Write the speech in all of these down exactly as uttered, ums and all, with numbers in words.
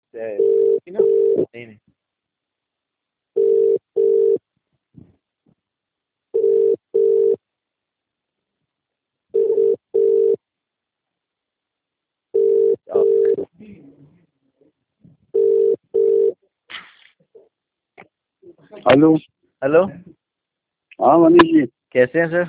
कि ना नहीं नहीं हेलो। हेलो, हाँ मनीष जी, कैसे हैं सर?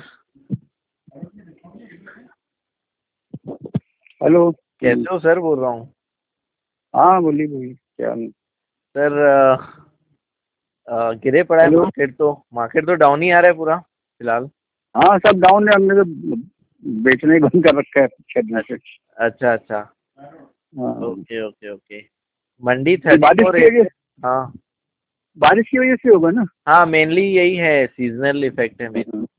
हेलो। कैसे हो सर बोल रहा हूँ। हाँ बोलिए बोलिए, क्या? सर अ, अ, गिरे पड़ा है हेलो। मार्केट तो मार्केट तो डाउन ही आ रहा है पूरा फिलहाल। हाँ सब डाउन है, हमने तो बेचना ही बंद कर रखा है छह दिन से। अच्छा अच्छा। हाँ, ओके ओके ओके। मंडी ये थर्टी बारिश फोर की एट वजह हाँ बारिश की वजह से होगा ना। हाँ, मेनली यही है, सीजनल इफेक्ट है मेन। हाँ,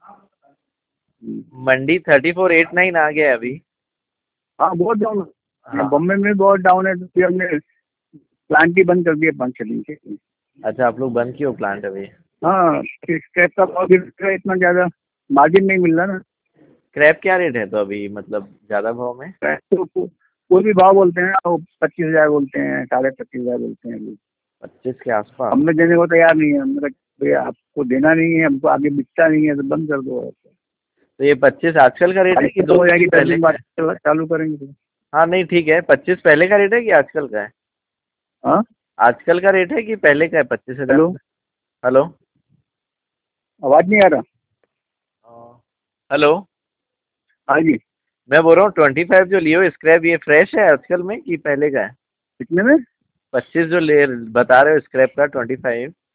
मंडी थर्टी फोर एट नाइन आ गया है अभी। हाँ, बहुत डाउन है, हाँ। बॉम्बे में बहुत डाउन है, तो फिर हमने प्लांट ही बंद कर दिया पाँच छह दिन से। अच्छा, आप लोग बंद किए हो प्लांट अभी? हाँ, स्क्रैप का भाव गिर रहा है, इतना ज्यादा मार्जिन नहीं मिल रहा ना। क्रैप क्या रेट है तो अभी, मतलब ज्यादा भाव में? स्क्रैप तो को- कोई भी भाव बोलते हैं, वो पच्चीस हजार बोलते हैं, साढ़े पच्चीस हजार बोलते हैं लोग। पच्चीस के आसपास? हमने देने को तैयार नहीं है, हमने कहा भैया आपको देना नहीं है, हमको आगे बिकता नहीं है तो बंद कर दो। तो ये पच्चीस आजकल का रेट है बारिश कि खत्म दो हो तीन जाएगी, दिन दस पहले दिन का बाद है? चालू करेंगे तो। हाँ नहीं ठीक है, पच्चीस पहले का रेट है कि आजकल का है? हाँ। आजकल का रेट है कि पहले का है पच्चीस हजार हेलो, रुपये? हेलो। आवाज नहीं आ रहा। हेलो। हाँ जी। मैं बोल रहा हूँ ट्वेंटी फाइव जो लियो स्क्रैप, ये फ्रेश है आजकल में कि पहले का है? कितने में? पच्चीस जो ले बता रहे हो स्क्रैप का ट्वेंटी फाइव।